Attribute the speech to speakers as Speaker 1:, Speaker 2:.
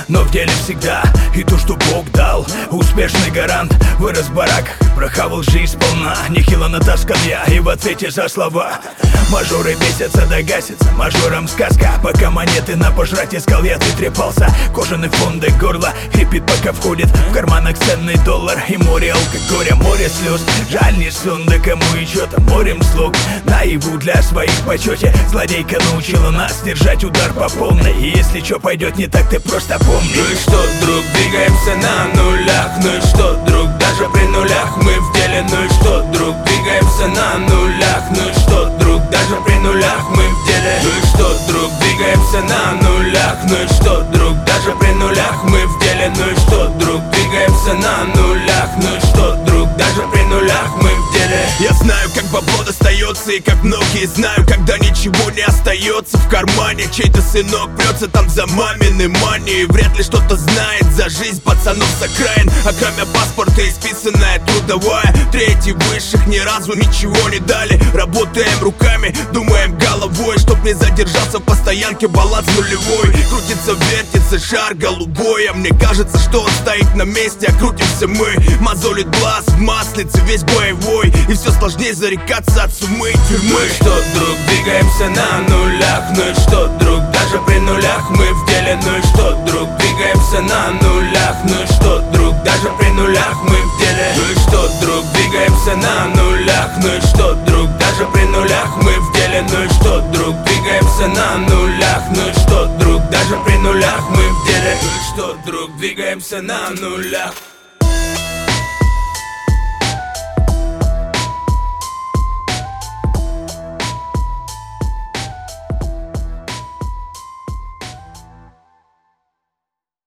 Speaker 1: но в деле всегда. И то, что Бог дал, успешный гарант. Вырос в бараках, прохавал жизнь сполна. Нехило натаскан я, и в ответе за слова мажоры бесятся да гасятся, мажорам сказка. Пока монеты на пожрать искал я, ты трепался. Кожаные фонды, горло хрипит, пока входит в карманах ценный доллар. И море алкоголя, море слез. Жаль не сон, да кому и чё-то морем слуг. Наяву для своих в почете. Злодейка научила нас держать удар по полной. И если чё пойдет не так, ты просто помни.
Speaker 2: Ну и что, друг, двигаемся на нулях. Ну и что, друг, даже при нулях мы в деле. Ну и что, друг, двигаемся на нулях. Ну и что, друг, даже при нулях мы в деле. Ну и что, друг, двигаемся на нулях. Ну и что, друг, даже при нулях мы в деле. Ну и что, друг, двигаемся на нулях. Ну и что, друг, даже при нулях мы в деле.
Speaker 3: Я знаю, как бабло достается, и как многие знаю, когда ничего не остается в кармане. Чей-то сынок прется там за маминой манией. Вряд ли что-то знает за жизнь пацанов с окраин. А кроме паспорта и списанная трудовая. Третий высших ни разу ничего не дали. Работаем руками, думаем головой, чтоб не задержался в постоянке баланс нулевой. Крутится, вертится шар голубой, а мне кажется, что он стоит на месте, а крутимся мы. Мозолит глаз в маслице весь боевой, и все сложнее зарекаться от сумы и тюрьмы.
Speaker 2: Ну и что, друг, двигаемся на нулях. Ну и что, друг, даже при нулях мы в деле. Ну и что, друг, двигаемся на нулях. Ну и что, друг, даже при нулях мы в деле. Ну и что, друг, двигаемся на нулях. Ну и что, друг, даже при нулях мы в деле. Ну и что, друг, двигаемся на нулях. Ну и что, друг, даже при нулях мы в деле. Ну и что, друг, двигаемся на нулях.